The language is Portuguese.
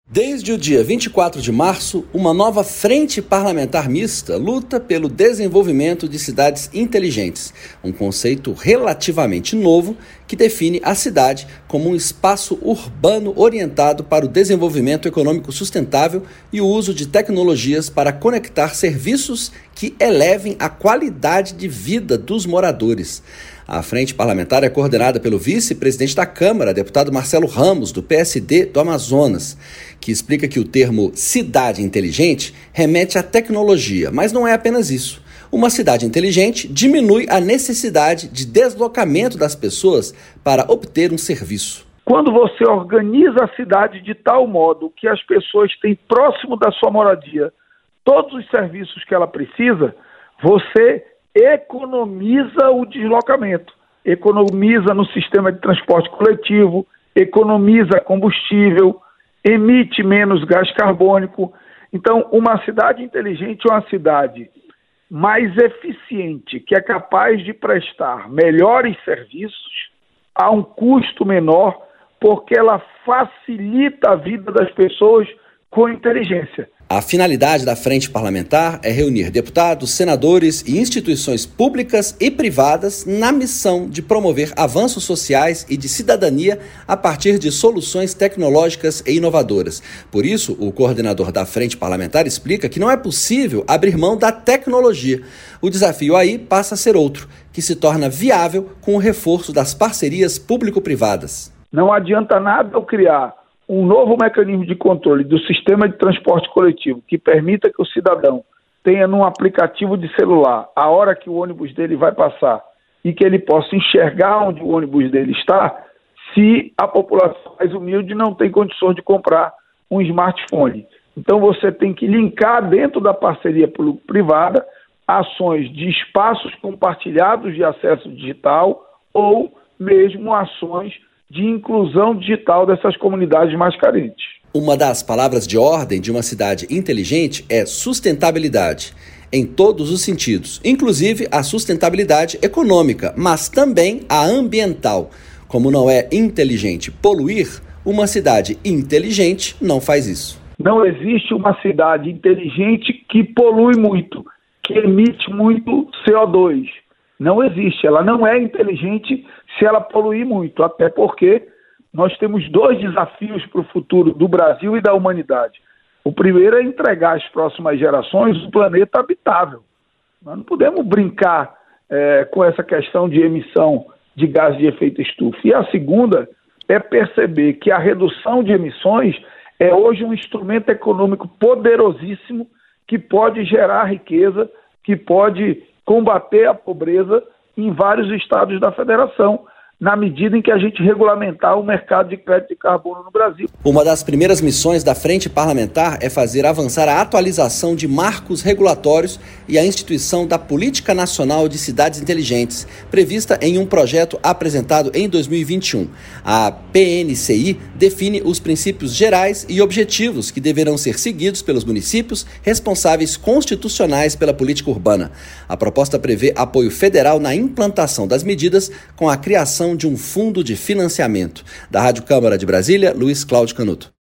Desde o dia 24 de março, uma nova frente parlamentar mista luta pelo desenvolvimento de cidades inteligentes, um conceito relativamente novo que define a cidade como um espaço urbano orientado para o desenvolvimento econômico sustentável e o uso de tecnologias para conectar serviços que elevem a qualidade de vida dos moradores. A frente parlamentar é coordenada pelo vice-presidente da Câmara, deputado Marcelo Ramos, do PSD do Amazonas, que explica que o termo cidade inteligente remete à tecnologia, mas não é apenas isso. Uma cidade inteligente diminui a necessidade de deslocamento das pessoas para obter um serviço. Quando você organiza a cidade de tal modo que as pessoas têm próximo da sua moradia todos os serviços que ela precisa, você economiza o deslocamento, economiza no sistema de transporte coletivo, economiza combustível, emite menos gás carbônico. Então, uma cidade inteligente é uma cidade mais eficiente, que é capaz de prestar melhores serviços a um custo menor, porque ela facilita a vida das pessoas com inteligência. A finalidade da frente parlamentar é reunir deputados, senadores e instituições públicas e privadas na missão de promover avanços sociais e de cidadania a partir de soluções tecnológicas e inovadoras. Por isso, o coordenador da frente parlamentar explica que não é possível abrir mão da tecnologia. O desafio aí passa a ser outro, que se torna viável com o reforço das parcerias público-privadas. Não adianta nada eu criar um novo mecanismo de controle do sistema de transporte coletivo que permita que o cidadão tenha num aplicativo de celular a hora que o ônibus dele vai passar e que ele possa enxergar onde o ônibus dele está, se a população mais humilde não tem condições de comprar um smartphone. Então você tem que linkar dentro da parceria público-privada ações de espaços compartilhados de acesso digital ou mesmo ações de inclusão digital dessas comunidades mais carentes. Uma das palavras de ordem de uma cidade inteligente é sustentabilidade, em todos os sentidos, inclusive a sustentabilidade econômica, mas também a ambiental. Como não é inteligente poluir, uma cidade inteligente não faz isso. Não existe uma cidade inteligente que polui muito, que emite muito CO2. Não existe, ela não é inteligente se ela poluir muito, até porque nós temos dois desafios para o futuro do Brasil e da humanidade. O primeiro é entregar às próximas gerações um planeta habitável. Nós não podemos brincar com essa questão de emissão de gases de efeito estufa. E a segunda é perceber que a redução de emissões é hoje um instrumento econômico poderosíssimo que pode gerar riqueza, que pode combater a pobreza em vários estados da federação, na medida em que a gente regulamentar o mercado de crédito de carbono no Brasil. Uma das primeiras missões da frente parlamentar é fazer avançar a atualização de marcos regulatórios e a instituição da Política Nacional de Cidades Inteligentes, prevista em um projeto apresentado em 2021. A PNCI define os princípios gerais e objetivos que deverão ser seguidos pelos municípios responsáveis constitucionais pela política urbana. A proposta prevê apoio federal na implantação das medidas com a criação de um fundo de financiamento. Da Rádio Câmara de Brasília, Luiz Cláudio Canuto.